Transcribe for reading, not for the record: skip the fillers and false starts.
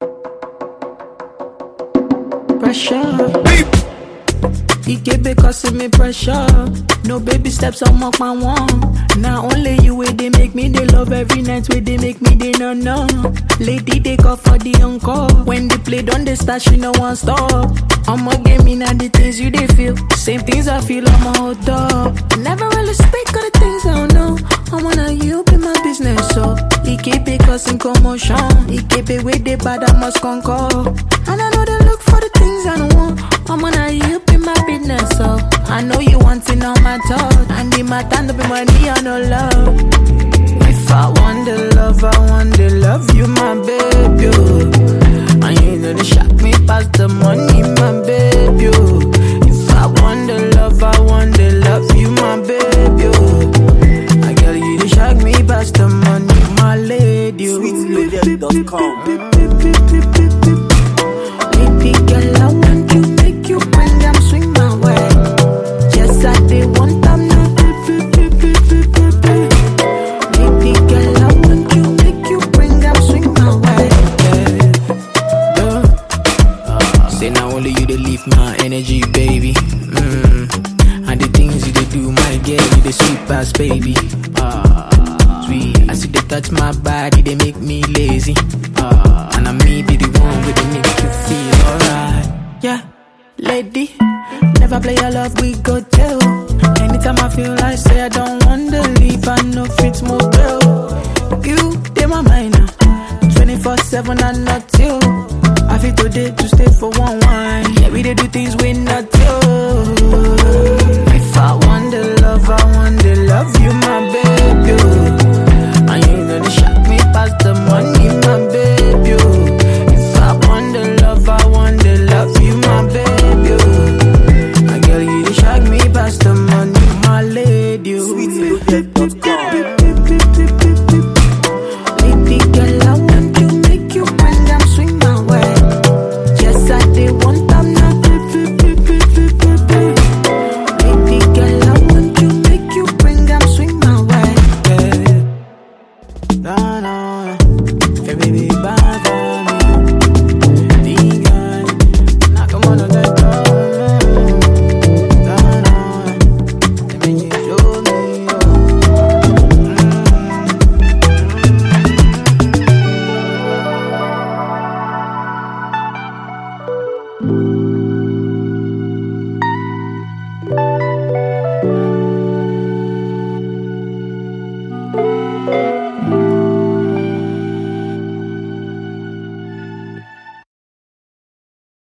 Pressure. EKB causing me pressure. No baby steps, I'm up my one. Now only you way they make me they love every night where they make me they no. Lady they call for the encore. When they play don't they start she no one stop. I'ma get me now the things you they feel. Same things I feel on my hold up. Never really speak of the things I don't know. I wanna you be my business so. EKB causing commotion. EKB with the bad I must conquer. And I know they look for the things I don't want. I wanna you be my business so. I know you wanting on my thought. And in my time to be money or no love. If I want the love, I want the love you my baby. Oh. And you know they shock me past the money my baby. Oh. If I want the love, I want the love you my baby. Oh. I girl you they shock me past the money my lady. Oh. Sweetloaded.com. Baby girl I want you, make you bring them swing my way. Yes I did want them now. Baby girl I want you, make you bring them swing my way. Say now only you they leave my energy baby. And the things you they do my girl you they sweet past baby. Sweet, I see they touch my body they make me lazy. And I me be the one with the make you feel alright. Yeah, lady, never play your love, we go tell. Anytime I feel like say I don't want to leave, I know fits more girl. You, they my mind now, 24/7 and not you. I feel today to stay for one wine. Yeah, we they do things we not you. If I want the love, I want the love you.